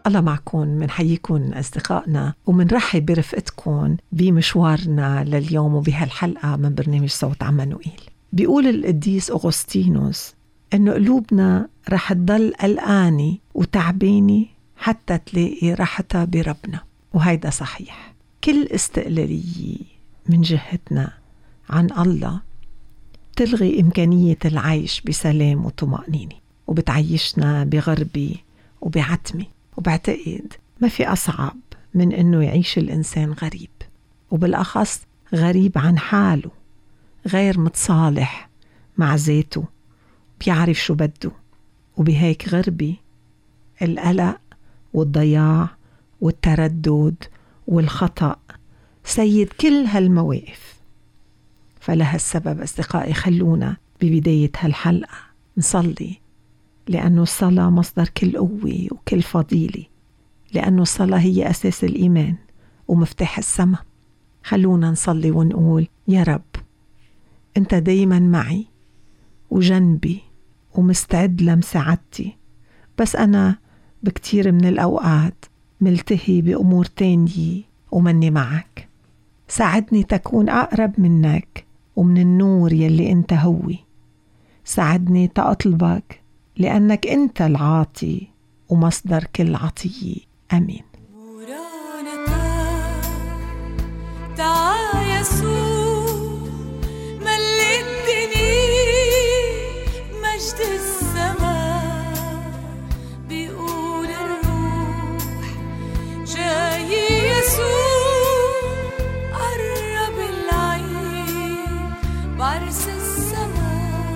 الله معكم، منحييكم أصدقائنا ومنرحب برفقتكم بمشوارنا لليوم وبهالحلقة من برنامج صوت عمانوئيل. بيقول القديس أغسطينوس إنه قلوبنا رح تضل قلقانة وتعبانة حتى تلاقي راحتها بربنا، وهيدا صحيح. كل استقلالية من جهتنا عن الله تلغي إمكانية العيش بسلام وطمأنينة، وبتعيشنا بغربة وبعتمة. وبعتقد ما في أصعب من إنه يعيش الإنسان غريب، وبالأخص غريب عن حاله، غير متصالح مع ذاته، بيعرف شو بده. وبهيك غربة القلق والضياع والتردد والخطأ سيد كل هالمواقف. فلها السبب أصدقائي خلونا ببداية هالحلقة نصلي، لأنه الصلاة مصدر كل قوة وكل فضيلة، لأنه الصلاة هي أساس الإيمان ومفتاح السماء. خلونا نصلي ونقول: يا رب، أنت دايما معي وجنبي ومستعد لمساعدتي، بس أنا بكتير من الأوقات ملتهي بأمور تانية ومني معك. ساعدني تكون أقرب منك ومن النور يلي أنت هوي. ساعدني تأطلبك لأنك أنت العاطي ومصدر كل عطية. آمين. تعال يسوع، مليتني مجد السماء، بيقول الروح جاي يسوع، قرب العيد بعرس السماء.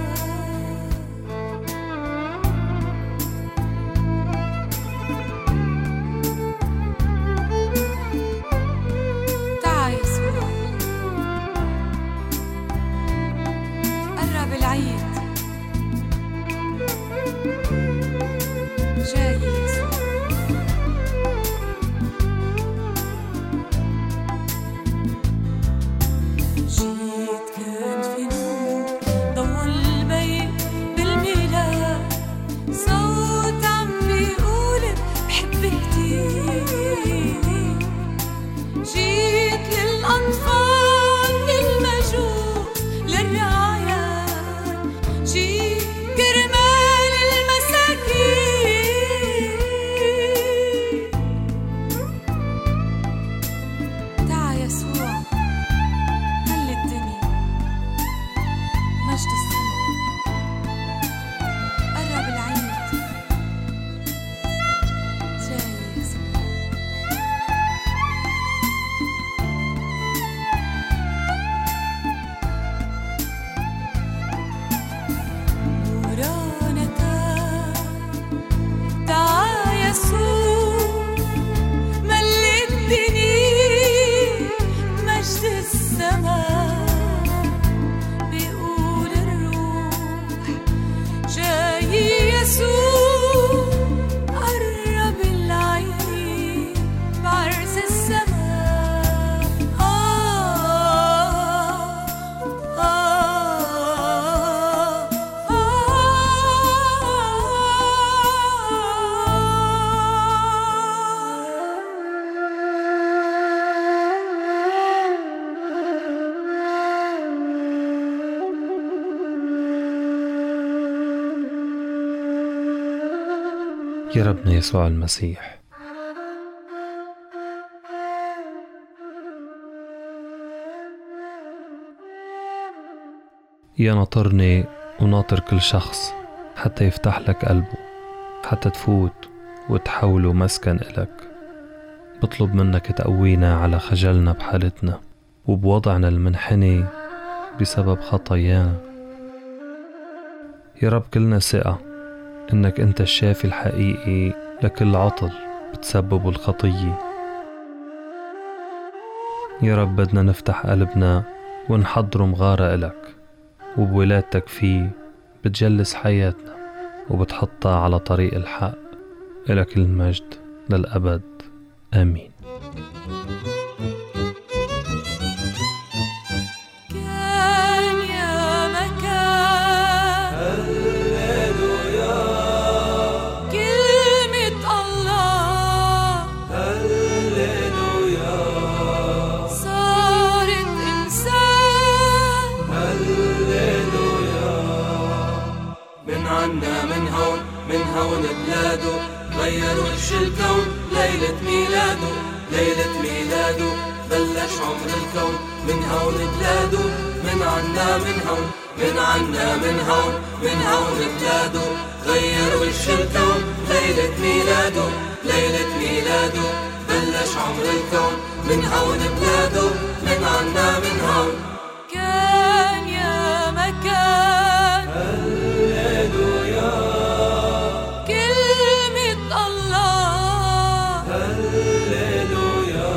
يا ربنا يسوع المسيح، يا ناطرني وناطر كل شخص حتى يفتح لك قلبه، حتى تفوت وتحوله مسكن إلك. بطلب منك تقوينا على خجلنا بحالتنا وبوضعنا المنحني بسبب خطايانا. يا رب كلنا ثقة إنك أنت الشافي الحقيقي لكل عطل بتسببه الخطية. يا رب بدنا نفتح قلبنا ونحضره مغارة إلك، وبولادتك فيه بتجلس حياتنا وبتحطها على طريق الحق. إلك المجد للأبد. آمين. كلمة الله ميلاده بلش عمر الكون من هون بلاده من عنا من هون من عنا من هون من هون بلاده غير وش الكون ليلة ميلاده ليلة ميلاده بلش عمر الكون من هون بلاده من عنا من هون كان يا مكان هللويا كلمة الله هللويا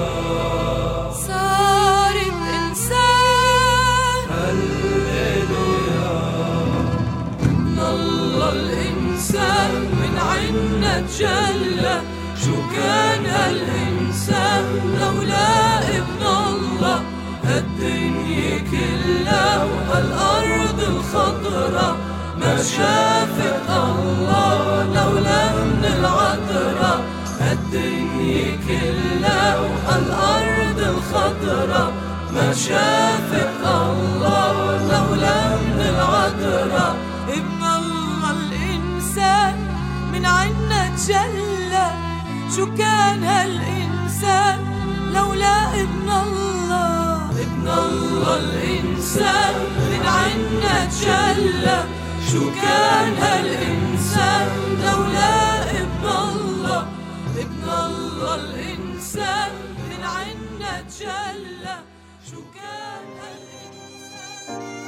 صارت إنسان هللويا ابن الله الإنسان من عنا تجلى شو كان هالإنسان لولا ابن الله الدنيا كلها والأرض الخضراء ما شافت الله لولا من العذراء الدنيا كلها والأرض الخضراء ما شافت الله لولا من العذراء ابن الله الإنسان من عنا تجلى شو كان هالإنسان لولا ابن الله ابن الله الإنسان من عنا تجلى شو كان هالإنسان لولا ابن الله ابن الله الإنسان من عنا تجلى شو كان هالإنسان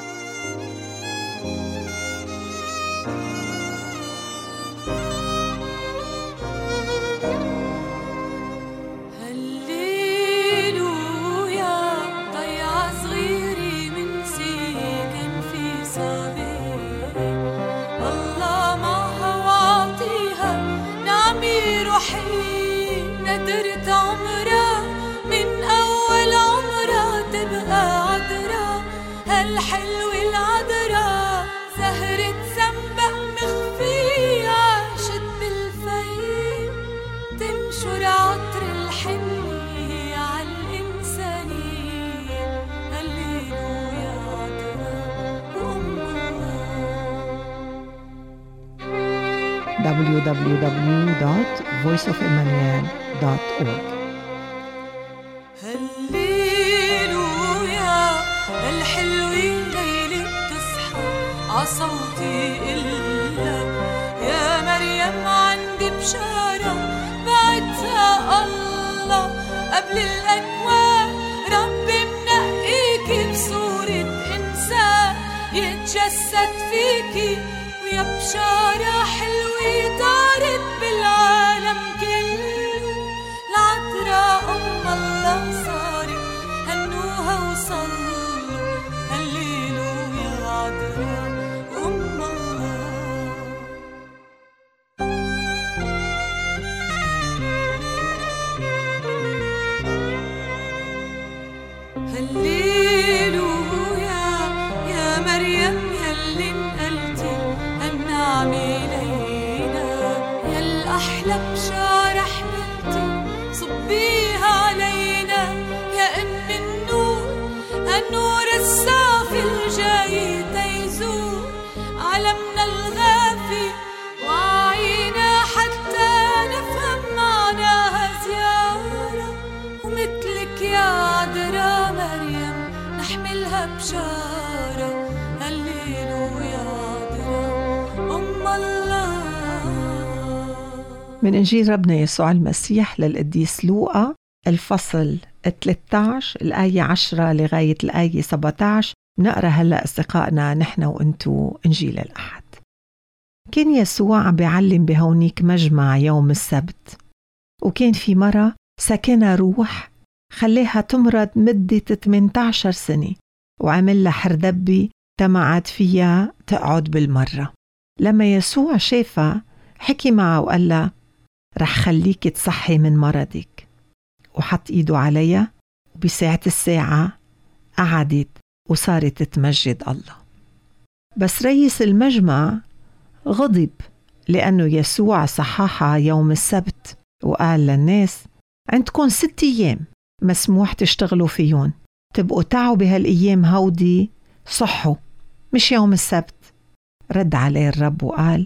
ندرت عمرها من أول عمرها تبقى عذرا هالحلوة العذرا زهرة سنبق مخفية عاشت بالفيم تنشر عطر الحنية عالإنسانية هللويا عذرا وأم www.voiceofemmanuel.org. هللويا الحلوة ليلة تصحى عصوتي إلا يا مريم عندي بشارة بعتها الله قبل الأكوان ربي منقيكي بصورة إنسان يتجسد فيكي ويا بشارة حلوة طارت بالعالم كله العذراء أم الله صارت هنوها وصلوا هللويا عذراء أم الله هللويا يا مريم يلي انقلتي النعمة لينا يا الأحلى بشارة حملتي صبيها علينا يا أم النور النور الصافي الجاي تيزور عالمنا الغافي وعينا حتى نفهم معناها زيارة ومثلك يا عذراء مريم نحملها بشارة هللويا عذراء أم الله. من إنجيل ربنا يسوع المسيح للقديس لوقا الفصل 13 الآية 10 لغاية الآية 17. نقرأ هلأ أصدقائنا نحن وإنتو إنجيل الأحد. كان يسوع عم بيعلم بهونيك مجمع يوم السبت، وكان في مرة سكنها روح خليها تمرض مدة 18 سنة وعمل لها حردبي تمعت فيها تقعد بالمرة. لما يسوع شافها حكي معها وقال لها رح خليك تصحي من مرضك، وحط إيده عليها وبساعة الساعة قعدت وصارت تمجد الله. بس رئيس المجمع غضب لأنه يسوع صححها يوم السبت وقال للناس عندكم 6 أيام مسموح تشتغلوا فيهم، تبقوا تعوا بهالأيام هودي صحوا مش يوم السبت. رد عليه الرب وقال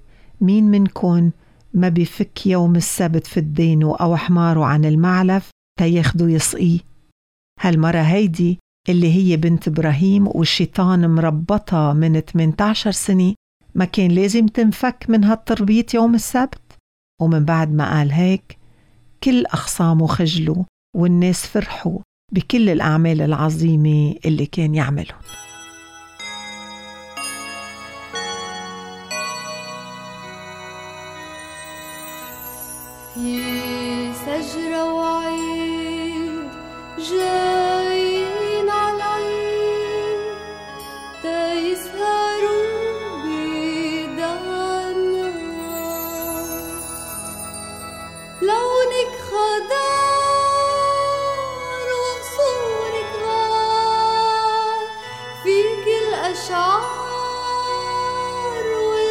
مين منكم ما بيفك يوم السبت في الدين أو حماره عن المعلف تياخدوا يسقيه. هالمرة هيدي اللي هي بنت إبراهيم والشيطان مربطة من 18 سنة ما كان لازم تنفك من هالتربيط يوم السبت؟ ومن بعد ما قال هيك كل أخصامه خجلوا والناس فرحوا بكل الأعمال العظيمة اللي كان يعملهم. في شجرة وعيد جايين عالعيد تيسهروا بدارنا، لونك خضار وغصونك غار، فيك الأشعار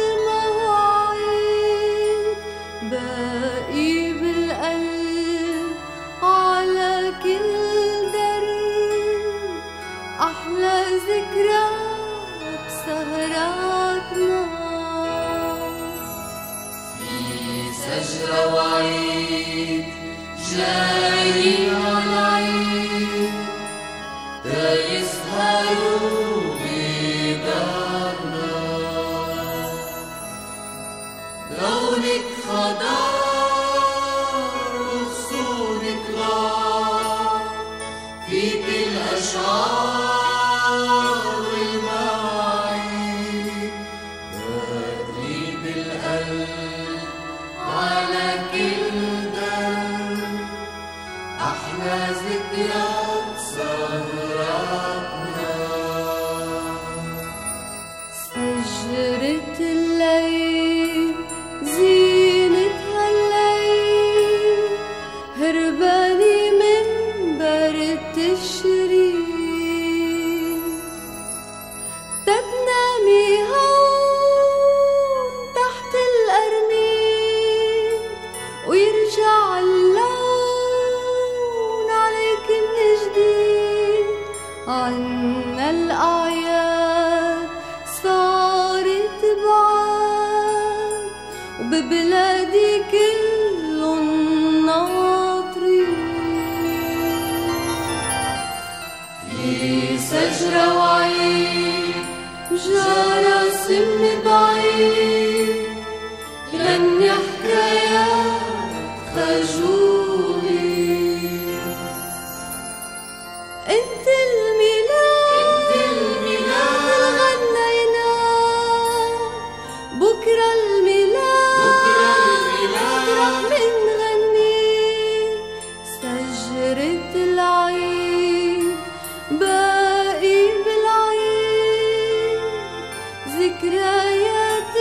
والمواعيد باقي بالقلب على كل درب، أحلى ذكرى بسهراتنا. في شجرة وعيد جايين عالعيد تيسهروا بدارنا، لونك خضار وغصونك غار، فيك الأشعار والمواعيد باقي بالقلب على كل درب، أحلى ذكريات سهراتنا. شجرة الليل زينتها الليل، هرباني من برد الشريق، تتنامي هون تحت القرميد، ويرجع اللون عليك من جديد. عنا الأعياد صارت بعاد، وببلادي كلن ناطرين. في شجرة وعيد جارة سم بعيد، غني حكايات خجولي. انت الميلاد غنينا، بكرة الميلاد رح منغني. شجرة العيد باقي بالعيد، ذكريات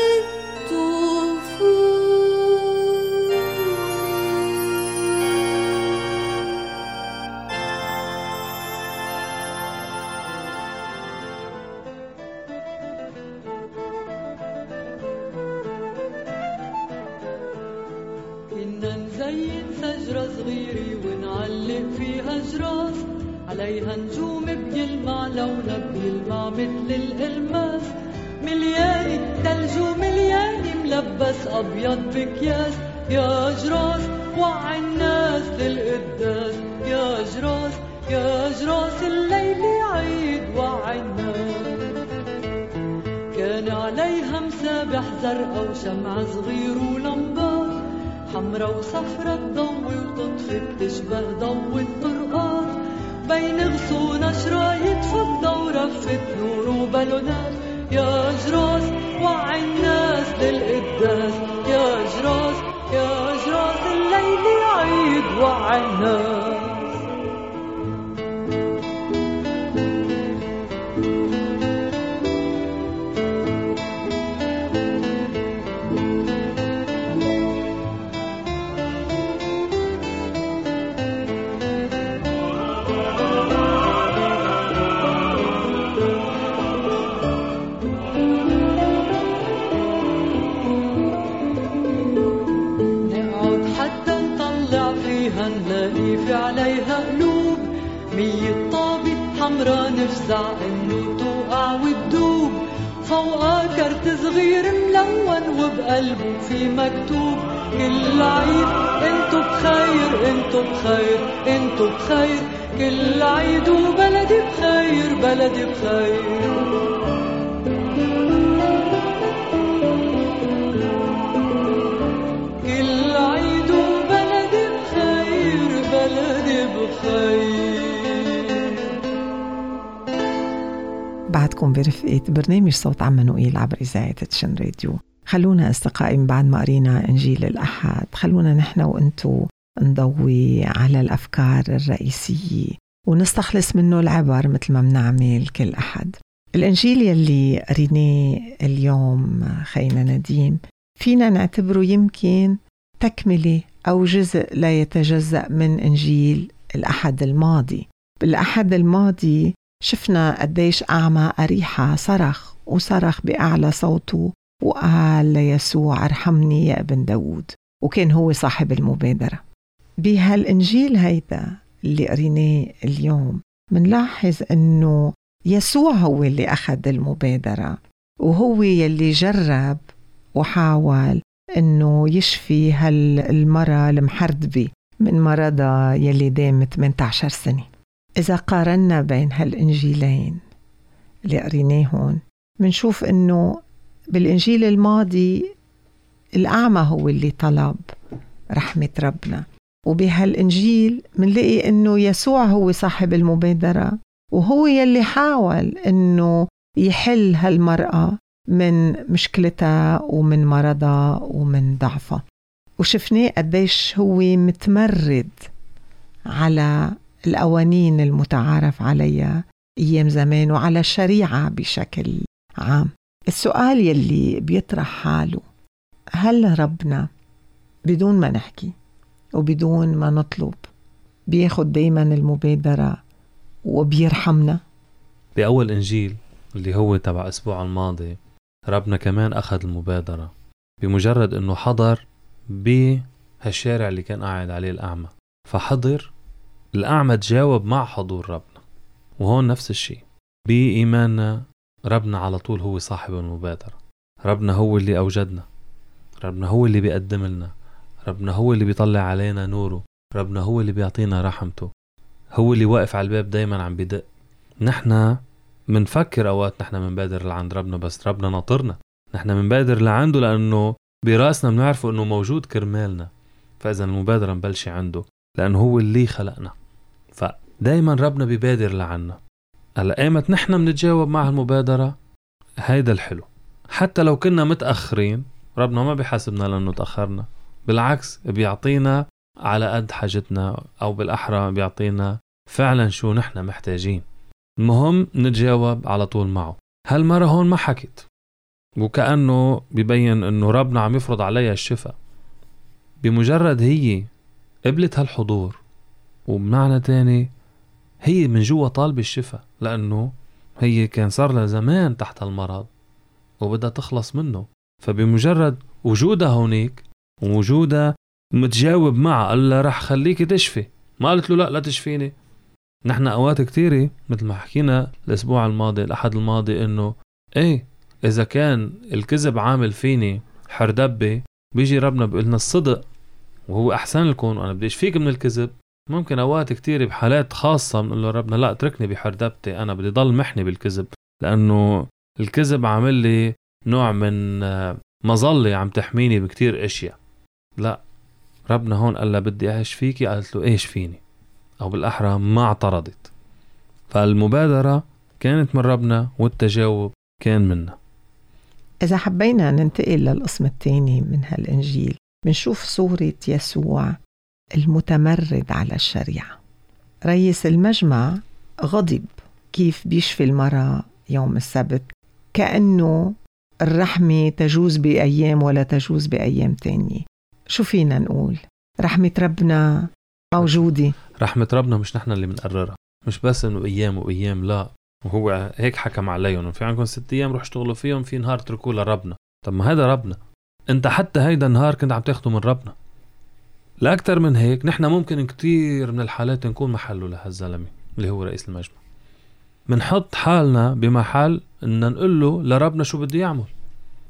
كنا نزين شجرة صغيرة ونعلق فيها جراس، عليها نجوم بيلمع لونها بيلمع مثل الألماس، ملياني تلج وملياني ملبس أبيض بكياس. يا جراس وعي الناس للقداس، يا جراس يا جراس الليل عيد وعي الناس. كان عليها مسابح زرقا وشمع صغير ولمبات، حمرا وصفرا تضوي وتطفي تشبه ضوء الطرقات، بين غصون شرايط فضة ورفة نور وبالونات. يا جراس وعي الناس للقداس، يا جراس يا جراس الليل عيد وعي الناس. نلاقي في عليها قلوب 100 طابة حمرا، نفزع انه توقع وتدوب، فوقها كرت صغير ملون وبقلبه في مكتوب كل عيد انتو بخير انتو بخير انتو بخير كل عيد وبلدي بخير بلدي بخير كل عيد وبلدي بخير بلدي بخير. بعدكم برفقة برنامج صوت عمانوئيل عبر إذاعة تشن راديو. خلونا أصدقائي بعد ما قرينا إنجيل الأحد خلونا نحن وإنتو نضوي على الأفكار الرئيسية ونستخلص منه العبر مثل ما بنعمل كل أحد. الإنجيل يلي قريناه اليوم خينا نديم فينا نعتبره يمكن تكملة أو جزء لا يتجزأ من إنجيل الأحد الماضي. بالأحد الماضي شفنا قديش أعمى أريحة صرخ بأعلى صوته وقال ليسوع ارحمني يا ابن داود، وكان هو صاحب المبادرة. بهالإنجيل هيدا اللي قريناه اليوم منلاحظ أنه يسوع هو اللي أخذ المبادرة وهو يلي جرب وحاول أنه يشفي هالمرأة المحردبة من مرضها يلي دام 18 سنة. إذا قارنا بين هالإنجيلين اللي قريناهم منشوف أنه بالإنجيل الماضي الأعمى هو اللي طلب رحمة ربنا، وبهالإنجيل منلاقي أنه يسوع هو صاحب المبادرة وهو يلي حاول أنه يحل هالمرأة من مشكلتها ومن مرضها ومن ضعفها. وشفناه قديش هو متمرد على القوانين المتعارف عليها أيام زمان وعلى الشريعة بشكل عام. السؤال يلي بيطرح حاله، هل ربنا بدون ما نحكي وبدون ما نطلب بياخد دايما المبادرة وبيرحمنا؟ بأول إنجيل اللي هو تبع أسبوع الماضي ربنا كمان أخذ المبادرة بمجرد أنه حضر بهالشارع اللي كان قاعد عليه الأعمى، فحضر الأعمى تجاوب مع حضور ربنا. وهون نفس الشيء بإيماننا، ربنا على طول هو صاحب المبادرة. ربنا هو اللي أوجدنا، ربنا هو اللي بيقدم لنا، ربنا هو اللي بيطلع علينا نوره، ربنا هو اللي بيعطينا رحمته، هو اللي واقف على الباب دايما عم بدق. نحن منفكر أوقات نحن منبادر لعند ربنا، بس ربنا ناطرنا. نحن منبادر لعنده لأنه براسنا بنعرفه أنه موجود كرمالنا، فإذا المبادرة مبلشة عنده لأنه هو اللي خلقنا، فدايما ربنا بيبادر لعنا. هلا قامت نحن منتجاوب مع المبادرة، هيدا الحلو. حتى لو كنا متأخرين ربنا ما بيحاسبنا لأنه تأخرنا، بالعكس بيعطينا على قد حاجتنا، أو بالأحرى بيعطينا فعلا شو نحن محتاجين. المهم نتجاوب على طول معه. هالمرة هون ما حكت، وكأنه بيبين أنه ربنا عم يفرض عليها الشفاء. بمجرد هي قبلت هالحضور، وبمعنى تاني هي من جوا طالب الشفاء، لأنه هي كان صار لها زمان تحت المرض وبدها تخلص منه. فبمجرد وجودها هونيك ووجودها متجاوب معه، قال لها رح خليك تشفي، ما قالت له لا تشفيني. نحن أوقات كتيري مثل ما حكينا الأسبوع الماضي الأحد الماضي إنه إيه إذا كان الكذب عامل فيني حردبة، بيجي ربنا بيقولنا الصدق وهو أحسن لكم وأنا بديش فيك من الكذب. ممكن أوقات كتير بحالات خاصة بنقول له ربنا لا اتركني بحردبتي، أنا بدي ضل محني بالكذب، لأنه الكذب عامل لي نوع من مظلة عم تحميني بكتير أشياء. لا، ربنا هون قال لها بدي أعيش فيكي، قالت له إيش فيني، أو بالأحرى ما اعترضت. فالمبادرة كانت من ربنا والتجاوب كان منا. إذا حبينا ننتقل للقسم الثاني من هالإنجيل بنشوف صورة يسوع المتمرد على الشريعة. رئيس المجمع غضب كيف بيشفي المرأة يوم السبت، كأنه الرحمة تجوز بأيام ولا تجوز بأيام تانية. شو فينا نقول؟ رحمة ربنا موجودة. رحمة ربنا مش نحن اللي منقررها، مش بس انه ايام وايام، لا، وهو هيك حكم عليهم في عندكم 6 ايام روح اشتغلوا فيهم، في نهار تركوه لربنا. طب ما هذا ربنا، انت حتى هيدا النهار كنت عم تاخده من ربنا. لا أكتر من هيك نحن ممكن كتير من الحالات نكون محله لهالزلمة اللي هو رئيس المجمع، منحط حالنا بمحل ان نقول له لربنا شو بده يعمل.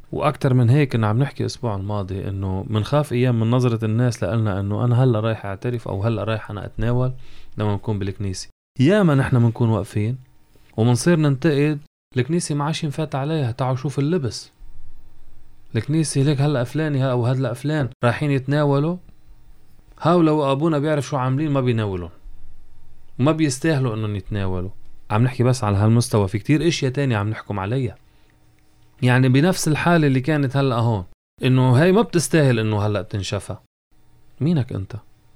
وأكتر من هيك كنا عم نحكي الأسبوع الماضي إنه منخاف أيام من نظرة الناس لقلنا إنه أنا هلأ رايح أعترف أو هلأ رايح أنا أتناول لما نكون بالكنيسة. ياما نحن منكون واقفين ومنصير ننتقد الكنيسة ما عاش ينفات عليها، تعالوا شوف اللبس الكنيسة ليك هلأ فلاني أو هلأ فلان رايحين يتناولوا، هاولو وأبونا بيعرف شو عاملين ما بيناولون وما بيستاهلوا إنهم يتناولوا. عم نحكي بس على هالمستوى، في كتير اشياء تانية عم نحكم عليها. يعني بنفس الحالة اللي كانت هلأ هون إنه هاي ما بتستاهل إنه هلأ تنشفى، مينك أنت؟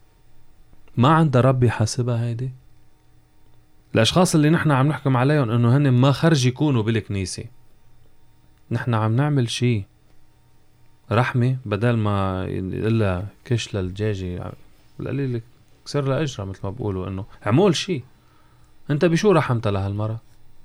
ما عند ربي حاسبها هيدي؟ الأشخاص اللي نحن عم نحكم عليهم إنه هن ما خرج يكونوا بالكنيسة، نحن عم نعمل شي رحمة بدل ما إلا كش للجاجي بالقليل كسر لها أجرة مثل ما بقولوا، إنه عمول شي. أنت بشو رحمت لها المرة؟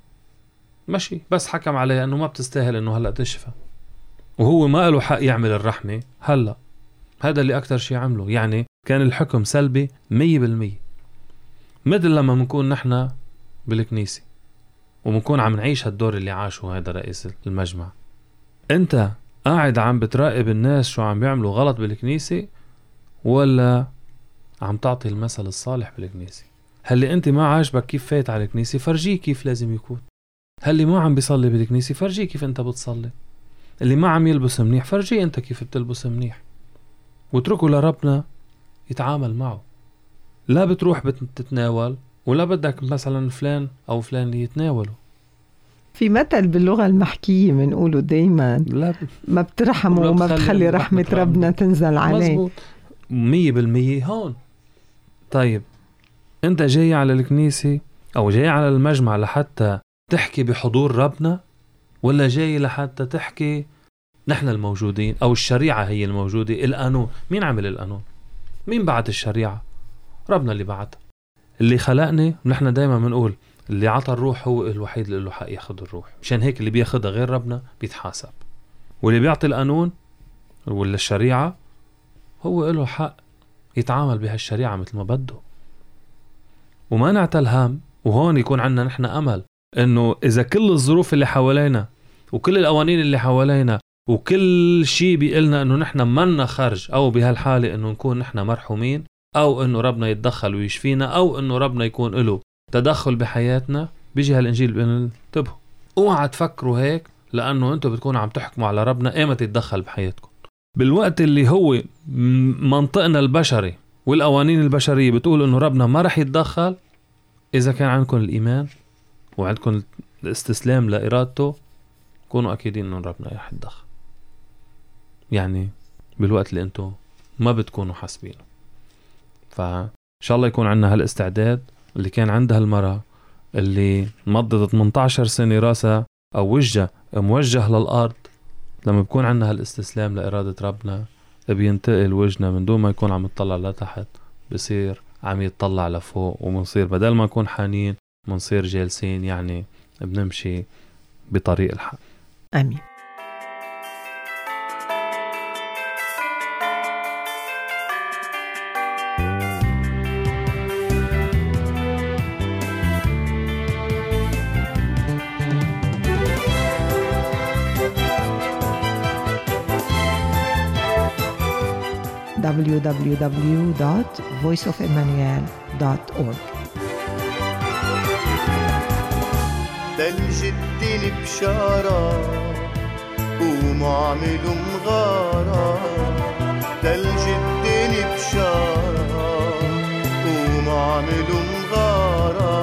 ماشي بس حكم عليها إنه ما بتستاهل إنه هلأ تشفى، وهو ما له حق يعمل الرحمة. هلأ هذا اللي أكتر شي عمله، يعني كان الحكم سلبي 100%. مثل لما منكون نحن بالكنيسة ومنكون عم نعيش هالدور اللي عاشه هذا رئيس المجمع، أنت قاعد عم بتراقب الناس شو عم بيعملوا غلط بالكنيسة ولا عم تعطي المثل الصالح بالكنيسة؟ هل أنت ما عاجبك كيف فايت على الكنيسة؟ فرجيه كيف لازم يكون. هل ما عم بيصلي بالكنيسة؟ فرجيه كيف أنت بتصلي. اللي ما عم يلبس منيح فرجيه أنت كيف بتلبس منيح، واتركوا لربنا يتعامل معه. لا بتروح بتتناول ولا بدك مثلا فلان أو فلان يتناولوا. في مثل باللغة المحكية منقوله دايما ما بترحموا وما بتخلي رحمة ربنا تنزل عليه. مزبوط 100% هون. طيب انت جاي على الكنيسة او جاي على المجمع لحتى تحكي بحضور ربنا، ولا جاي لحتى تحكي نحن الموجودين او الشريعة هي الموجودة؟ القانون مين عمل القانون؟ مين بعت الشريعة؟ ربنا اللي بعتها، اللي خلقني. ونحن دايما بنقول اللي عطى الروح هو الوحيد اللي له حق ياخد الروح، مشان هيك اللي بياخدها غير ربنا بيتحاسب، واللي بيعطي القانون ولا الشريعة هو له حق يتعامل بهالشريعة مثل ما بده. وما نعتل هم، وهون يكون عنا نحن أمل إنه إذا كل الظروف اللي حوالينا وكل القوانين اللي حوالينا وكل شيء بيقلنا إنه نحن منا خرج، أو بهالحالة إنه نكون نحن مرحومين، أو إنه ربنا يتدخل ويشفينا، أو إنه ربنا يكون له تدخل بحياتنا، بيجي هالإنجيل بيقول انتبهوا اوعى تفكروا هيك، لأنه أنتوا بتكونوا عم تحكموا على ربنا ايمتى يتدخل بحياتكم. بالوقت اللي هو منطقنا البشري والقوانين البشرية بتقول إنه ربنا ما رح يتدخل، إذا كان عندكم الإيمان وعندكم الاستسلام لإرادته كونوا أكيدين إنه ربنا رح يتدخل. يعني بالوقت اللي أنتوا ما بتكونوا حاسبينه. فإن شاء الله يكون عندنا هالاستعداد اللي كان عندها المرأة اللي مضت 18 سنة راسها أو وجهها موجه للأرض. لما بيكون عندنا هالاستسلام لإرادة ربنا بينتقل وجهنا من دون ما يكون عم يطلع لتحت، بصير عم يطلع لفوق، ومنصير بدل ما نكون حانين منصير جالسين، يعني بنمشي بطريق الحق. آمين. www.voiceofemmanuel.org. ده الجد البشارة ومعامله مغارة، ده الجد البشارة ومعامله مغارة،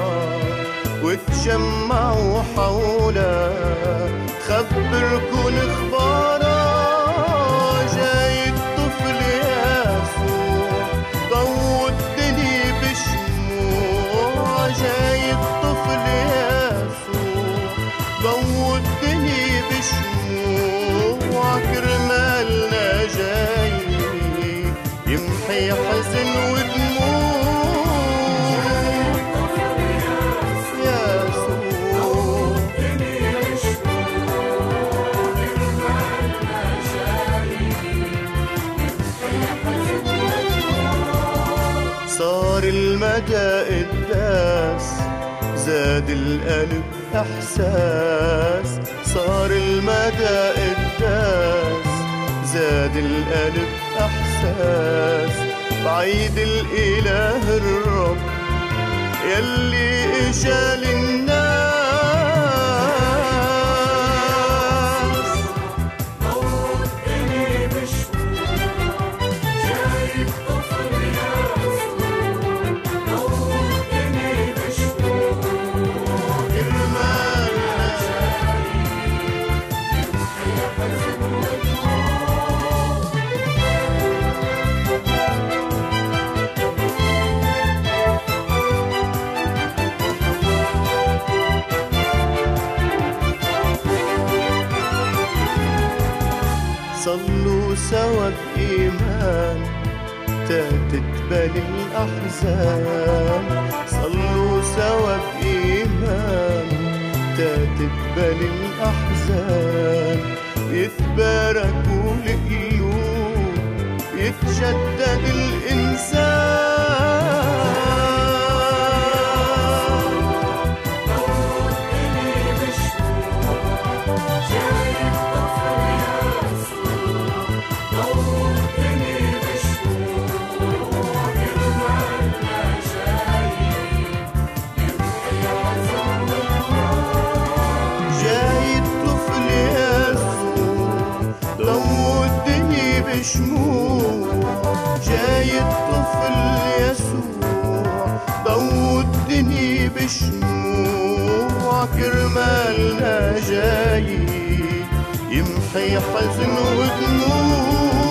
وتجمعوا حوله خبر كل اخباره. جاي الطفل يسوع ضوء الدنيا بشموع، جاي الطفل يسوع ضوء الدنيا بشموع، كرمالنا جاي يمحي حزن ودموع. يسوع زاد القلب إحساس صار المدى قداس. زاد القلب إحساس بعيد الإله الرب يلي إجا للناس. موتني بشموع شايف طفل يسوع. موتني بشموع كرمالنا يمحي حزن ودموع. صلوا سوا بإيمان تتقبل الأحزان. صلوا سوا بإيمان تتقبل الأحزان. يتباركوا القلوب يتجدد الإنسان. موتني بشموع شايف طفل يسوع. موتني بشموع كرمالنا شايف يمحي حزن ودموع. جاي الطفل يسوع ضو الدنيا بشموع. جاي الطفل يسوع ضو الدنيا بشموع. كرمالنا جاي يمحي حزن ودموع.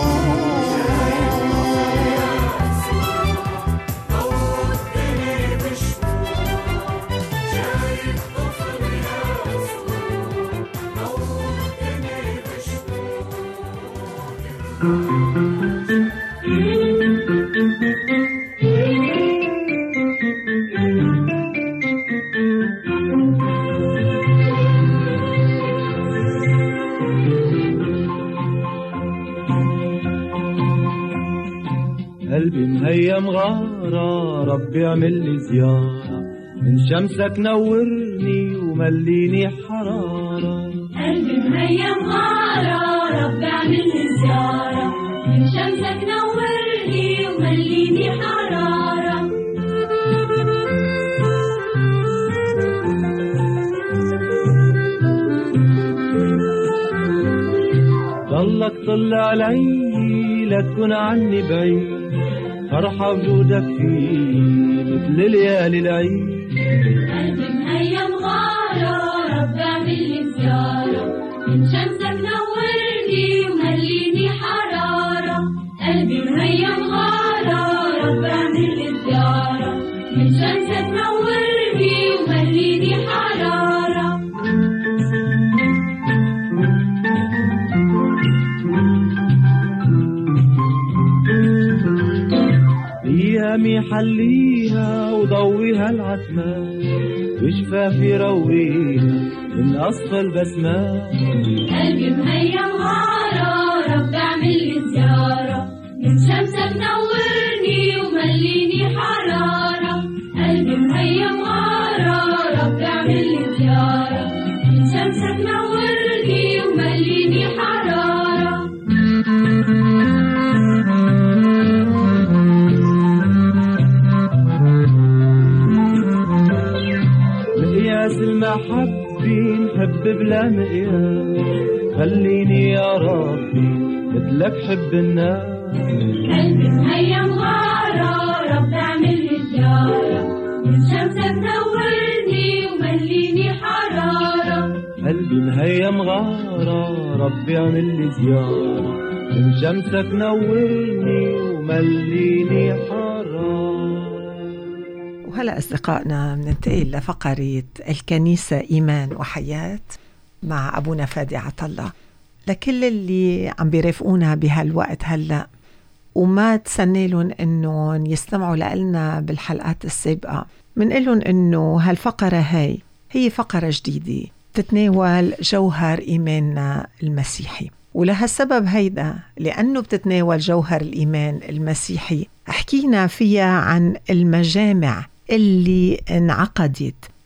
موتني بشموع شايف طفل يسوع. موتني قلبي مهيم غارة ربي اعمل لي زيارة. من شمسك نورني ومليني حرارة. قلبي مهيم غارة ربي اعمل لي زيارة. من شمسك نورني ومليني حرارة. ضلك طل علي لا تكون عني بعيد. فرحة وجودك فيه مثل ليالي العيد. قلبي مهيم غارة ربي اعمل لي زيارة. من شمسك نورني ومليني حرارة. قلبي مهيم غارة ربي اعمل لي زيارة. من شمسك نورني ومليني حرارة. ايامي حليها وضويها العتمة. وشفافي رويها من اصفى البسمات. قلبي مهيم غارة ربي اعمل لي زيارة. من شمسك نورني ومليني حرارة. قلبي مهيم غارة ربي اعمل لي زيارة. من شمسك نورني ومليني حرارة. مقياس المحبة نحب بلا مقياس. خليني يا ربي مثلك حب الناس. قلبي مهيم غارة ربي اعمل لي زيارة. من شمسك نورني ومليني حرارة. قلبي مهيم غارة ربي اعمل لي زيارة. من شمسك نورني ومليني حرارة. وهلأ أصدقائنا بننتقل لفقرة الكنيسة إيمان وحياة مع أبونا فادي عطلة. لكل اللي عم بيرافقونا بهالوقت هلأ وما تسنى لهم إنه يستمعوا لنا بالحلقات السابقة، منقول لهم إنه هالفقرة هي فقرة جديدة تتناول جوهر إيماننا المسيحي. ولهالسبب هيدا لأنه بتتناول جوهر الإيمان المسيحي حكينا فيها عن المجامع اللي انعقدت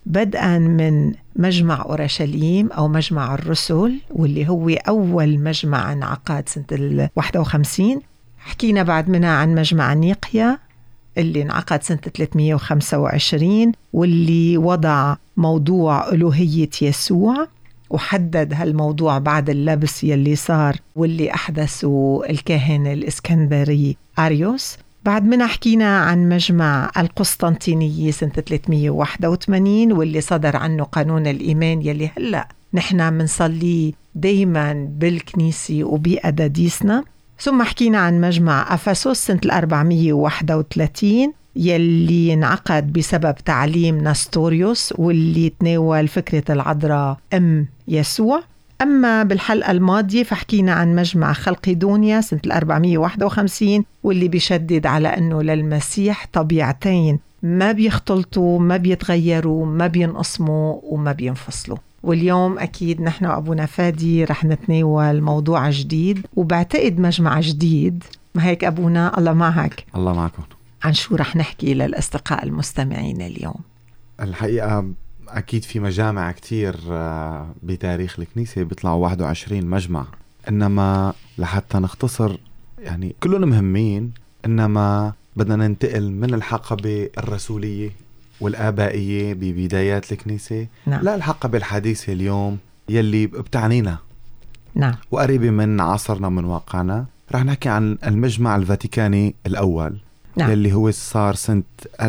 بدءا من مجمع أورشليم أو مجمع الرسل، واللي هو أول مجمع انعقد سنة 51. حكينا بعد منها عن مجمع نيقيا اللي انعقد سنة 325، واللي وضع موضوع ألوهية يسوع وحدد هالموضوع بعد اللبس يلي صار واللي أحدثه الكاهن الإسكندري أريوس. بعد منها حكينا عن مجمع القسطنطينية سنة 381 واللي صدر عنه قانون الإيمان يلي هلأ نحن منصلي دايما بالكنيسة وبأداديسنا. ثم حكينا عن مجمع أفسس سنة 431 يلي انعقد بسبب تعليم نستوريوس واللي تناول فكرة العذراء أم يسوع. أما بالحلقة الماضية فحكينا عن مجمع خلقيدونيا سنة 451 واللي بيشدد على أنه للمسيح طبيعتين ما بيختلطوا، ما بيتغيروا، ما بينقسموا وما بينفصلوا. واليوم أكيد نحن وأبونا فادي رح نتناول موضوع جديد وبعتقد مجمع جديد. ما هيك أبونا؟ الله معك. الله معكم. عن شو رح نحكي للأصدقاء المستمعين اليوم؟ الحقيقة أكيد في مجامع كتير بتاريخ الكنيسة بيطلعوا 21 مجمع، إنما لحتى نختصر يعني كلهم مهمين، إنما بدنا ننتقل من الحقبة الرسولية والآبائية ببدايات الكنيسة نعم. لا الحقبة الحديثة اليوم يلي بتعنينا نعم. وقريبة من عصرنا من واقعنا. رح نحكي عن المجمع الفاتيكاني الأول. نعم. يلي هو صار سنة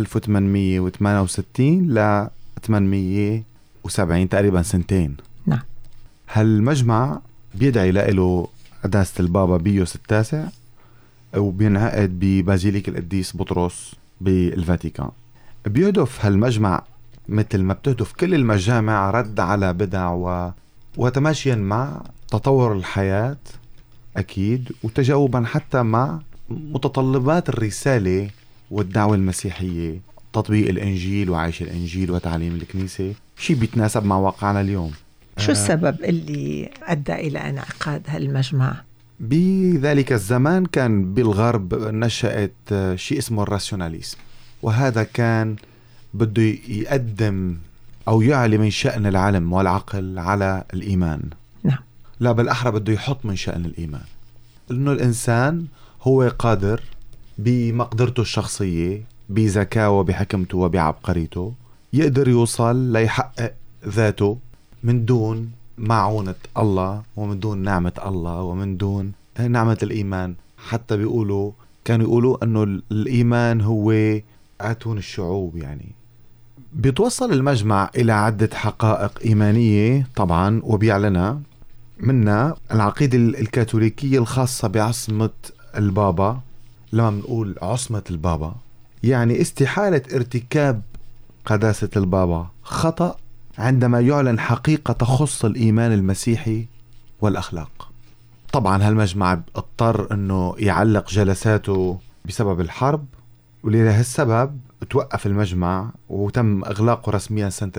1868 ل 870 تقريبا سنتين. نعم. هالمجمع بيدعي له قداسة البابا بيوس التاسع وبينعقد ببازيليك القديس بطرس بالفاتيكان. بيهدف هالمجمع مثل ما بتهدف كل المجامع رد على بدع وتماشيا مع تطور الحياة أكيد، وتجاوبا حتى مع متطلبات الرسالة والدعوة المسيحية، تطبيق الإنجيل وعيش الإنجيل وتعليم الكنيسة، شيء بيتناسب مع واقعنا اليوم. شو السبب اللي أدى إلى انعقاد هالمجمع؟ بذلك الزمان كان بالغرب نشأت شيء اسمه الراسيوناليزم، وهذا كان بده يقدم أو يعلي من شأن العلم والعقل على الإيمان. نعم. لا بالأحرى بده يحط من شأن الإيمان إنه الإنسان هو قادر بمقدرته الشخصية، بذكاء وبحكمته وبعبقريته يقدر يوصل ليحقق ذاته من دون معونة الله ومن دون نعمة الله ومن دون نعمة الإيمان. حتى كانوا يقولوا أنه الإيمان هو آتون الشعوب. يعني بيتوصل المجمع إلى عدة حقائق إيمانية طبعا وبيعلنها، منها العقيدة الكاثوليكية الخاصة بعصمة البابا. لما بنقول عصمة البابا يعني استحالة ارتكاب قداسة البابا خطأ عندما يعلن حقيقة تخص الإيمان المسيحي والأخلاق. طبعا هالمجمع اضطر أنه يعلق جلساته بسبب الحرب، ولهالسبب توقف المجمع وتم إغلاقه رسميا سنة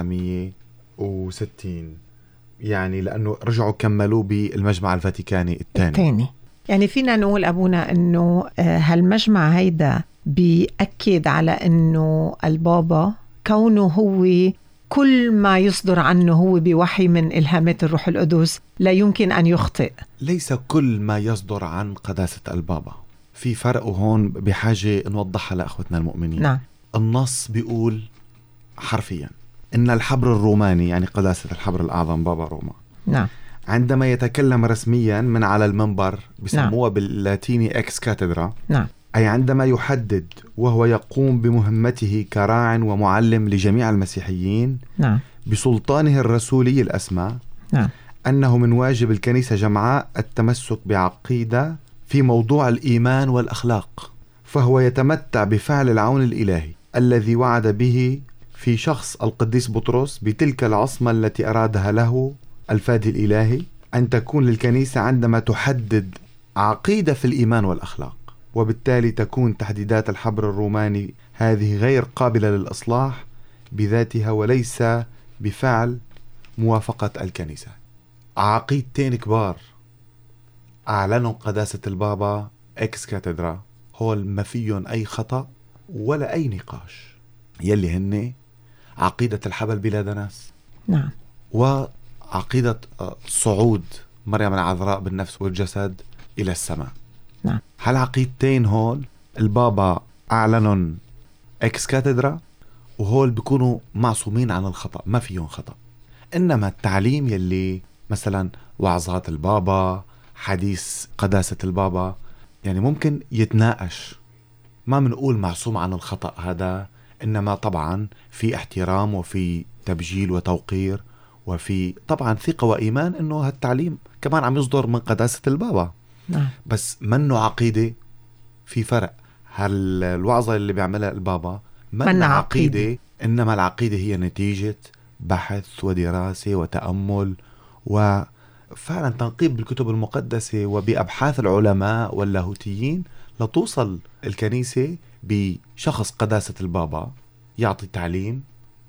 1960، يعني لأنه رجعوا كملوا بالمجمع الفاتيكاني الثاني. يعني فينا نقول أبونا أنه هالمجمع هيدا بيأكد على أنه البابا كونه هو كل ما يصدر عنه هو بوحي من إلهامات الروح القدس لا يمكن أن يخطئ. ليس كل ما يصدر عن قداسة البابا، في فرق وهون بحاجة نوضحها لأخوتنا المؤمنين. نعم. النص بيقول حرفيا إن الحبر الروماني، يعني قداسة الحبر الأعظم بابا روما، نعم، عندما يتكلم رسميا من على المنبر بيسموها نعم. باللاتيني اكس كاتدرا، نعم، أي عندما يحدد وهو يقوم بمهمته كراع ومعلم لجميع المسيحيين، نعم، بسلطانه الرسولي الأسمى، نعم، أنه من واجب الكنيسة جمعاء التمسك بعقيدة في موضوع الإيمان والأخلاق، فهو يتمتع بفعل العون الإلهي الذي وعد به في شخص القديس بطرس بتلك العصمة التي أرادها له الفادي الإلهي أن تكون للكنيسة عندما تحدد عقيدة في الإيمان والأخلاق. وبالتالي تكون تحديدات الحبر الروماني هذه غير قابلة للإصلاح بذاتها وليس بفعل موافقة الكنيسة. عقيدتين كبار أعلنوا قداسة البابا إكس كاتدرا، هو ما فيهم أي خطأ ولا أي نقاش، يلي هن عقيدة الحبل بلا دنس، نعم، وعقيدة صعود مريم العذراء بالنفس والجسد إلى السماء. نعم. هالعقيدتين هول البابا أعلنن إكس كاتدرا، وهول بيكونوا معصومين عن الخطأ، ما فيهم خطأ. إنما التعليم يلي مثلا وعظات البابا، حديث قداسة البابا، يعني ممكن يتناقش، ما منقول معصوم عن الخطأ هذا، إنما طبعا في احترام وفي تبجيل وتوقير، وفي طبعا ثقة وإيمان إنه هالتعليم كمان عم يصدر من قداسة البابا. نعم. بس منه عقيدة، في فرق. هالوعظة اللي بيعملها البابا منه عقيدة، إنما العقيدة هي نتيجة بحث ودراسة وتأمل وفعلا تنقيب بالكتب المقدسة وبأبحاث العلماء واللاهوتيين، لتوصل الكنيسة بشخص قداسة البابا يعطي تعليم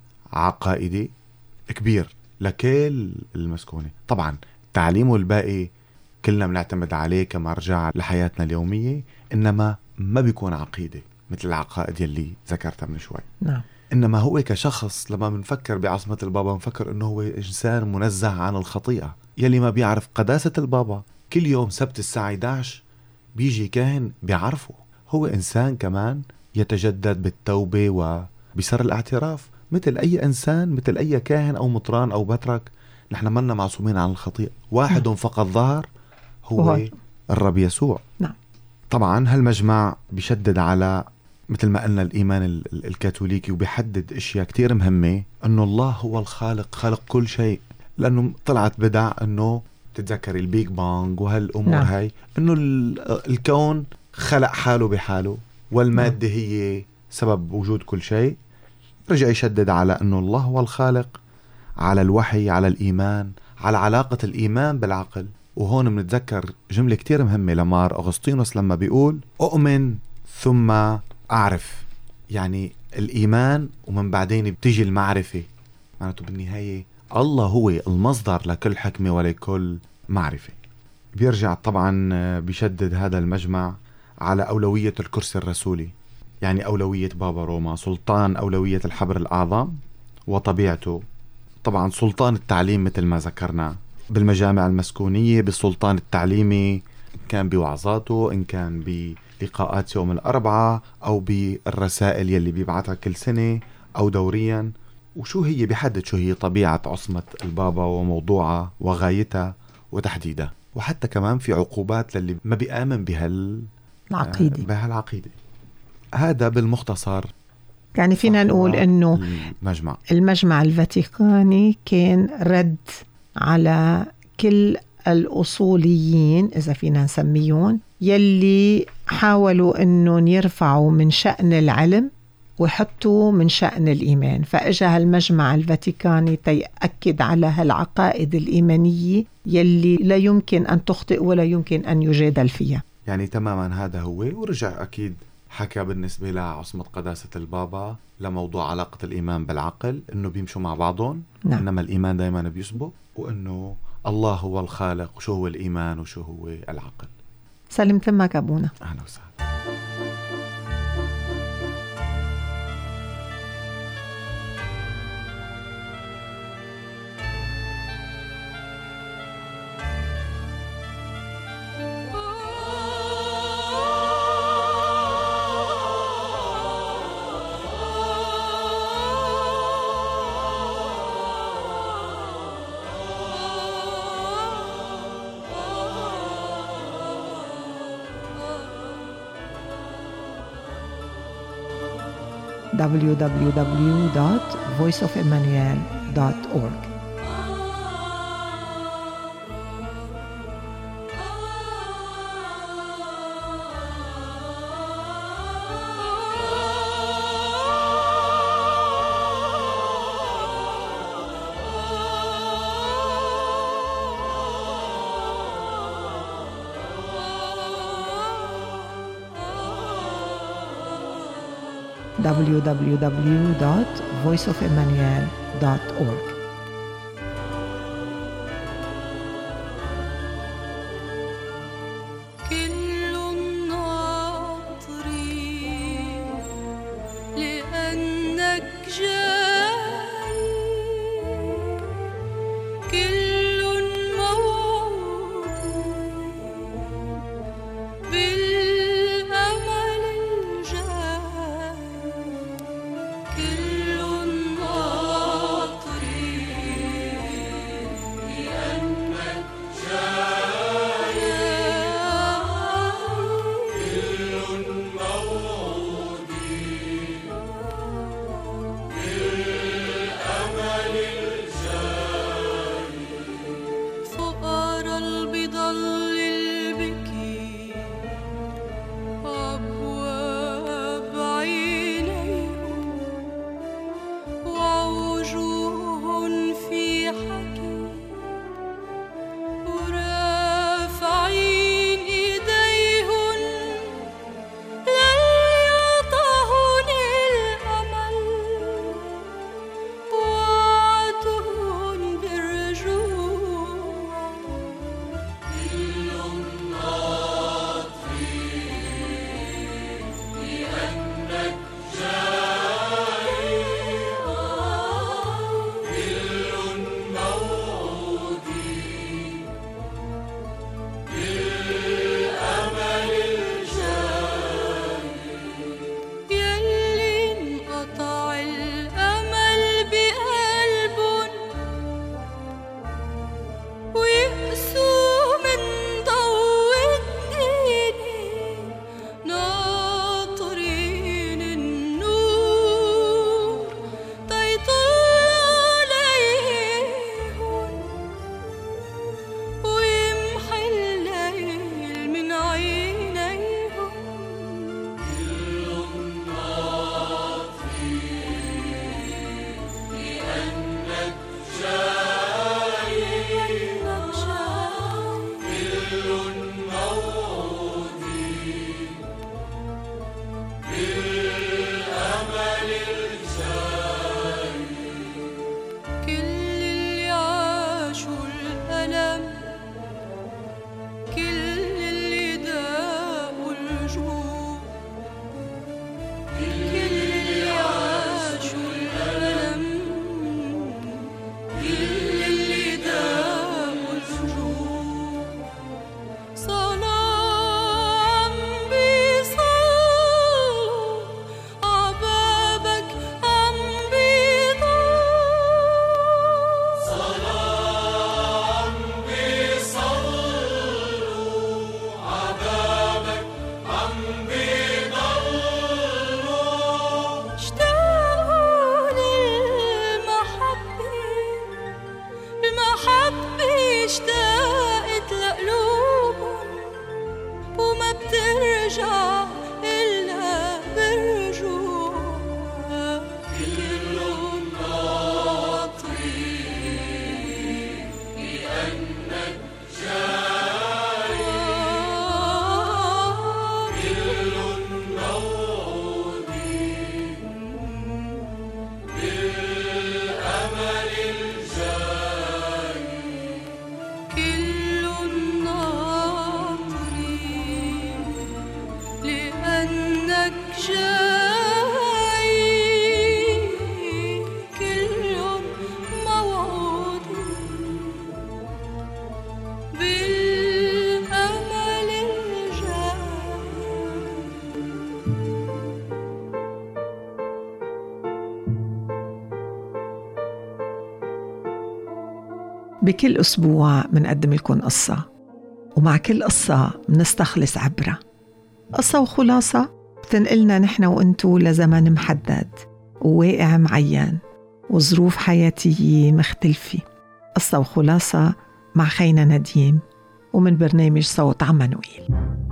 عقائدي كبير لكل المسكونة. طبعا تعليمه الباقي كلنا بنعتمد عليه كمرجع لحياتنا اليومية، إنما ما بيكون عقيدة مثل العقائد يلي ذكرتها من شوي. نعم. إنما هو كشخص لما بنفكر بعصمة البابا بنفكر إنه هو إنسان منزه عن الخطيئة. يلي ما بيعرف قداسة البابا، كل يوم سبت الساعة 11 بيجي كاهن بيعرفه، هو إنسان كمان يتجدد بالتوبة وبسر الاعتراف مثل أي إنسان، مثل أي كاهن أو مطران أو بترك. نحن منا معصومين عن الخطيئة، واحد فقط ظهر هو الرب يسوع. نعم. طبعا هالمجمع بيشدد على مثل ما قلنا الإيمان الكاثوليكي، وبيحدد إشياء كتير مهمة، أنه الله هو الخالق، خالق كل شيء. لأنه طلعت بدع أنه تتذكر البيج بانج وهالأمور. نعم. هاي أنه الكون خلق حاله بحاله، والمادة نعم. هي سبب وجود كل شيء. رجع يشدد على أنه الله هو الخالق، على الوحي، على الإيمان، على علاقة الإيمان بالعقل. وهون بنتذكر جملة كتير مهمة لمار أغسطينوس لما بيقول أؤمن ثم أعرف، يعني الإيمان ومن بعدين بتيجي المعرفة. معناته بالنهاية الله هو المصدر لكل حكمة ولكل معرفة. بيرجع طبعا بيشدد هذا المجمع على أولوية الكرسي الرسولي، يعني أولوية بابا روما، سلطان أولوية الحبر الأعظم وطبيعته. طبعا سلطان التعليم مثل ما ذكرنا بالمجامع المسكونية، بالسلطان التعليمي إن كان بوعظاته، إن كان بلقاءات يوم الأربعاء، أو بالرسائل يلي بيبعتها كل سنة أو دوريا. وشو هي بيحدد شو هي طبيعة عصمة البابا وموضوعها وغايتها وتحديدها. وحتى كمان في عقوبات للي ما بيآمن بهالعقيدة. هذا بالمختصر. يعني فينا نقول إنه المجمع الفاتيكاني كان رد على كل الأصوليين إذا فينا نسميون، يلي حاولوا إنه يرفعوا من شأن العلم ويحطوا من شأن الإيمان. فإجا المجمع الفاتيكاني تيأكد على هالعقائد الإيمانية يلي لا يمكن أن تخطئ ولا يمكن أن يجادل فيها. يعني تماما هذا هو. ورجع أكيد حكى بالنسبة لعصمة قداسة البابا لموضوع علاقة الإيمان بالعقل، إنه بيمشوا مع بعضهم. نعم. إنما الإيمان دايما بيسبق، وإنه الله هو الخالق، وشو هو الإيمان وشو هو العقل. سلمت لك أبونا. أهلا وسهلا. www.voiceofemmanuel.org. www.voiceofemmanuel.org. كل الناطرين لأنك جاء بكل أسبوع منقدم لكم قصة، ومع كل قصة منستخلص عبرة، قصة وخلاصة بتنقلنا نحن وانتو لزمن محدد وواقع معين وظروف حياتية مختلفة. قصة وخلاصة مع خينا نديم ومن برنامج صوت عمانوئيل.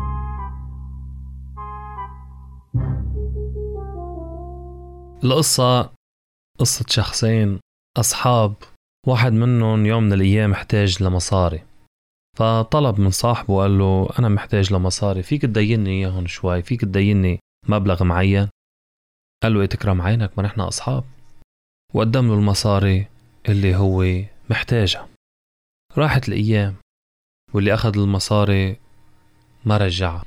القصة قصة شخصين أصحاب، واحد منهم يوم من الأيام احتاج لمصاري، فطلب من صاحبه وقال له أنا محتاج لمصاري، فيك تديني إياهم شوي، فيك تديني مبلغ معين؟ قال له إيه تكرم عينك، ما نحن أصحاب. وقدم له المصاري اللي هو محتاجها. راحت الأيام واللي أخذ المصاري ما رجعها.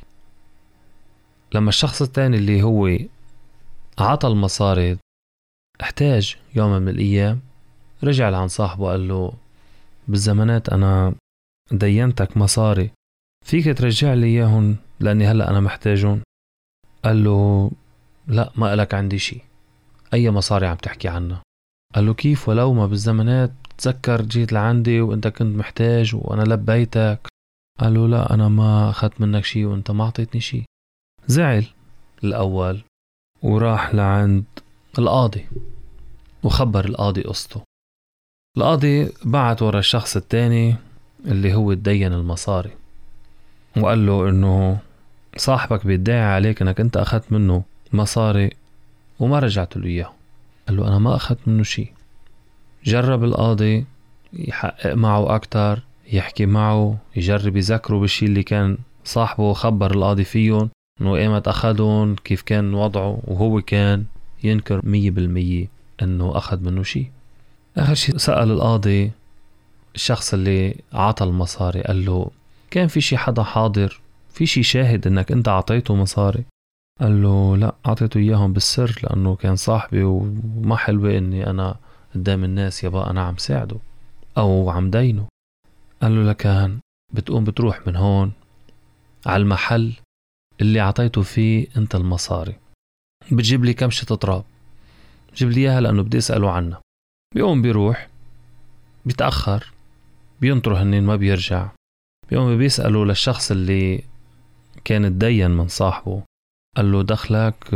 لما الشخص الثاني اللي هو عطى المصاري احتاج يوم من الأيام، رجع لعن صاحبه قال له بالزمانات أنا دينتك مصاري، فيك ترجع لي إياهم لأني هلأ أنا محتاجهم؟ قال له لا، ما إلك عندي شي، أي مصاري عم تحكي عنها؟ قال له كيف ولو ما بالزمانات تذكر جيت لعندي وانت كنت محتاج وانا لبيتك؟ قال له لا، انا ما اخذت منك شي وانت ما اعطيتني شي. زعل الاول وراح لعند القاضي وخبر القاضي قصته. القاضي بعت ورا الشخص التاني اللي هو تدين المصاري وقال له انه صاحبك بيدعي عليك انك انت اخذت منه مصاري وما رجعت له اياه. قال له انا ما اخذت منه شي. جرب القاضي يحقق معه اكتر، يحكي معه، يجرب يذكره بالشي اللي كان صاحبه خبر القاضي فيهم، انه ايمت اخذهم، كيف كان وضعه، وهو كان ينكر 100% انه اخذ منه شي. اخر شي سأل القاضي الشخص اللي عطى المصاري، قال له كان في شي حدا حاضر، في شي شاهد انك انت عطيته مصاري؟ قال له لا، عطيته اياهم بالسر لانه كان صاحبي وما حلوة اني انا قدام الناس يبقى انا عم ساعده او عم دينه. قال له لكان بتقوم بتروح من هون على المحل اللي عطيته فيه انت المصاري، بتجيب لي كمشة تراب، جيب لي اياها لانه بدي اسأله عنها. بيقوم بيروح، بيتأخر، بينطره هنين ما بيرجع. بيقوم بيسأله للشخص اللي كان تدين من صاحبه، قال له دخلك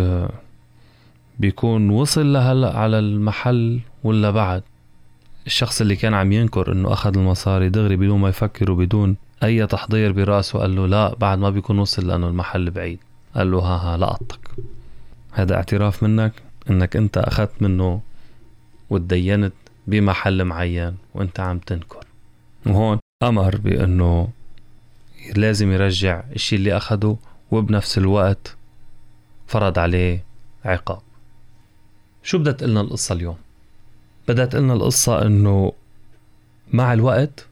بيكون وصل لهلأ على المحل ولا بعد؟ الشخص اللي كان عم ينكر انه اخذ المصاري دغري بدون ما يفكر وبدون اي تحضير براسه قال له لا، بعد ما بيكون وصل لانه المحل بعيد. قال له ها لقطك، هذا اعتراف منك انك انت اخذت منه وتدينت بمحل معين وانت عم تنكر. وهون امر بانه لازم يرجع الشيء اللي اخده، وبنفس الوقت فرض عليه عقاب. شو بدها تقلنا القصة اليوم؟ بدها تقلنا القصة انه مع الوقت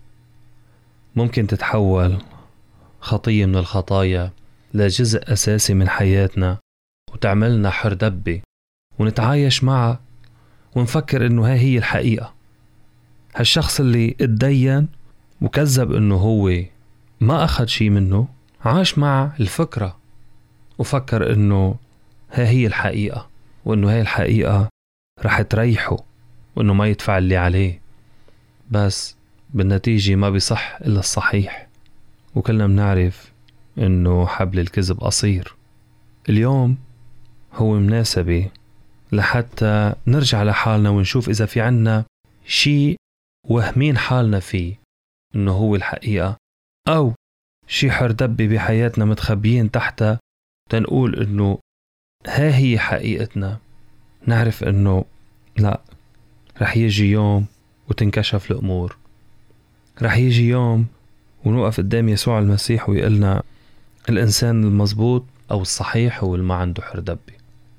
ممكن تتحول خطية من الخطايا لجزء اساسي من حياتنا وتعملنا حردبة ونتعايش معها ونفكر انه هي الحقيقة. هالشخص اللي اتدين وكذب انه هو ما اخذ شي منه، عاش مع الفكرة وفكر انه هي الحقيقة، وانه هي الحقيقة رح تريحه وانه ما يدفع اللي عليه. بس بالنتيجة ما بيصح الا الصحيح، وكلنا بنعرف انه حبل الكذب قصير. اليوم هو مناسبة لحتى نرجع لحالنا ونشوف اذا في عنا شي وهمين حالنا فيه انه هو الحقيقة، او شي حردبة بحياتنا متخبيين تحتها تنقول انه ها هي حقيقتنا. نعرف انه لا، رح يجي يوم وتنكشف الامور، رح يجي يوم ونوقف قدام يسوع المسيح ويقلنا الانسان المزبوط او الصحيح هو اللي ما عنده حردبة.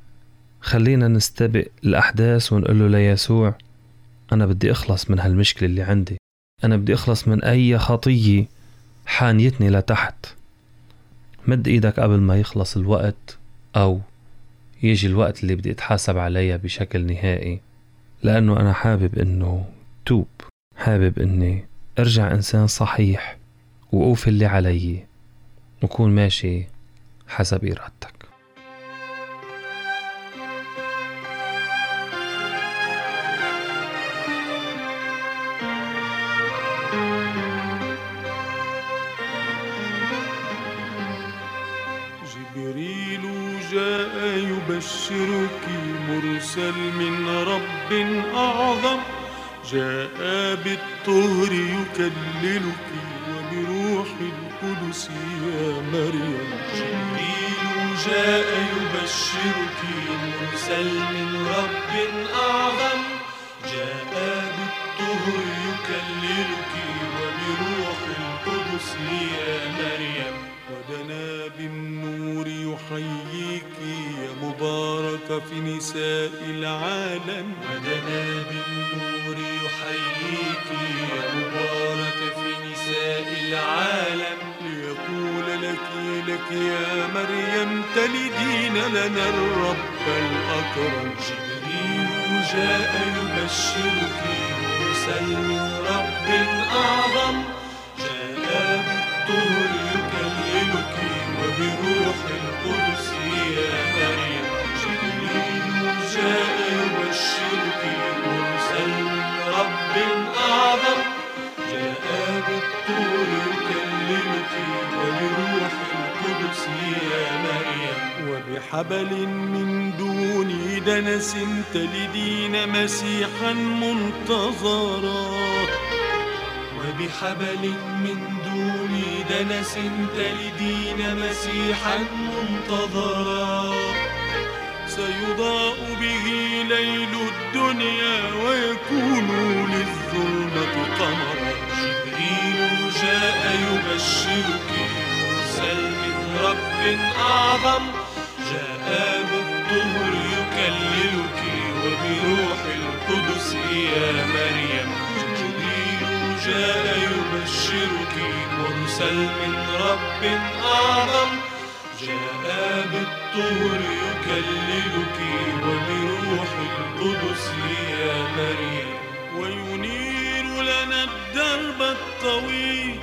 خلينا نستبق الاحداث ونقول له ليسوع انا بدي اخلص من هالمشكلة اللي عندي، انا بدي اخلص من اي خطية حانيتني لتحت. مد ايدك قبل ما يخلص الوقت او يجي الوقت اللي بدي اتحاسب عليها بشكل نهائي، لأنه أنا حابب أنه توب، حابب أني أرجع إنسان صحيح وأوفي اللي علي وكون ماشي حسب إرادتك. يبشرك مرسل من رب أعظم جاء بالطهر يكللك وبروح القدس يا مريم. جبريل جاء يبشرك مرسل من رب أعظم جاء بالطهر يكللك وبروح القدس يا مريم. ودنا بالنور يحييك يا مبارك في نساء العالم. ودنا بالنور يحييك يا مبارك في نساء العالم. ليقول لك يا مريم تلدين لنا الرب الأكرم. جبريل جاء يبشرك مرسل من رب أعظم جاء بالطهر يكللك وبروح القدس يا مريم. جبريل جاء يبشرك مرسل من رب أعظم جاء بالطهر يكللك وبروح القدس يا مريم. وبحبل من دون دنس تلدين مسيحا منتظرا. وبحبل من دون دنس تلدين مسيحا منتظرا. سيضاء به ليل الدنيا ويكون للظلمة قمرا. جبريل جاء يبشرك مرسل من رب أعظم جاء بالطهر يكللك وبروح القدس يا مريم. جبريل جاء يبشرك مرسل من رب أعظم جاء بالطهر يكللك وبروح القدس يا مريم. وينير لنا الدرب الطويل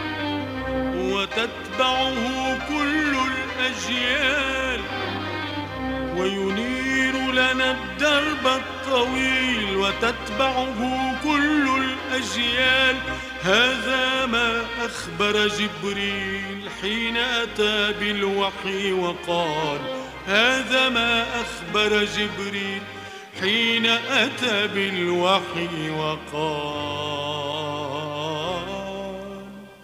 وتتبعه كل الأجيال. وينير لنا الدرب الطويل وتتبعه كل الأجيال. هذا ما أخبر جبريل حين أتى بالوحي وقال. هذا ما أخبر جبريل حين أتى بالوحي وقال.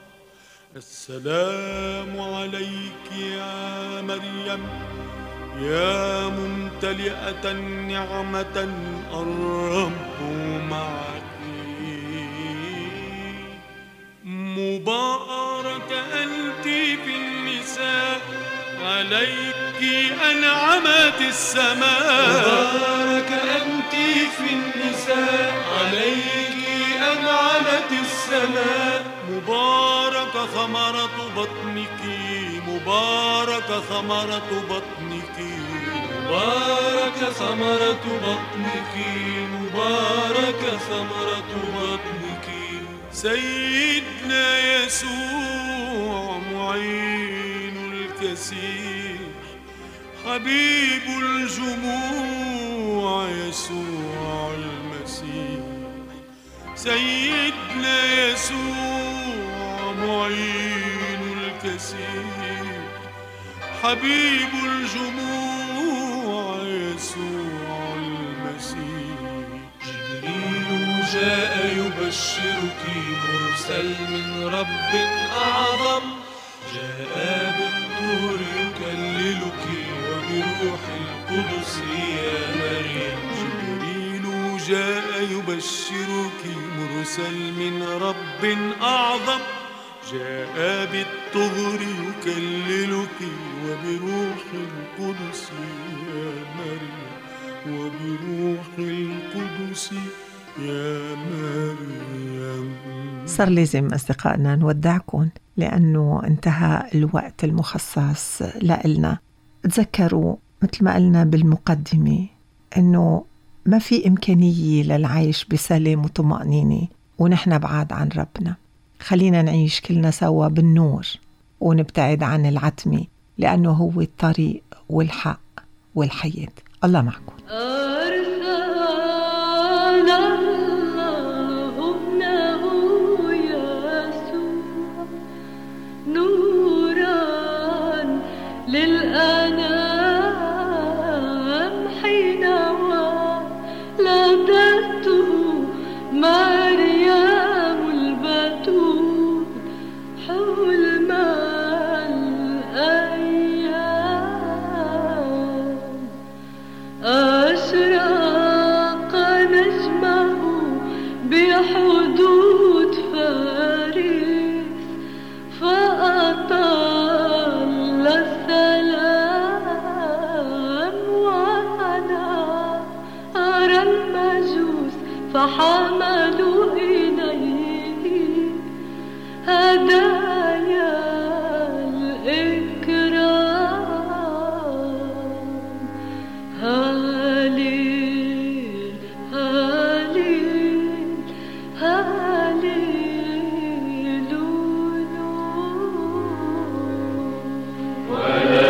السلام عليك يا مريم يا ممتلئة نعمة الرب معك. مبارك أنت في النساء عليك أنعمت السماء. مبارك أنت في النساء عليك أنعمت السماء. مبارك ثمرة بطنك مبارك ثمرة بطنك. مبارك ثمرة بطنك مبارك ثمرة بطنك. سيدنا يسوع معين الكسيح حبيب الجموع يسوع المسيح. سيدنا يسوع معين الكسيح حبيب الجموع يسوع المسيح. جبريل جاء يبشرك مرسل من رب أعظم جاء بالطهر يكللك وبروح القدس يا مريم. جبريل جاء يبشرك مرسل من رب أعظم جاء بالطهر يكللك وبروح القدس يا مريم. وبروح القدس يا مريم. صار لازم أصدقائنا نودعكم لأنه انتهى الوقت المخصص لإلنا. تذكروا مثل ما قلنا بالمقدمة أنه ما في إمكانية للعيش بسلام وطمأنينة ونحن بعاد عن ربنا. خلينا نعيش كلنا سوا بالنور ونبتعد عن العتمة لأنه هو الطريق والحق والحياة. الله معكم. للأنام مريم البتول حلم الأيام أشرق نجمه بحدود فارس فأطل السلام وأنا أرى المجوس فحملوا إليه هدايا الإكرام هاليل هاليل هاليلويا ولا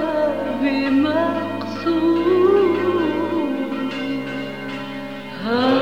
بمقصود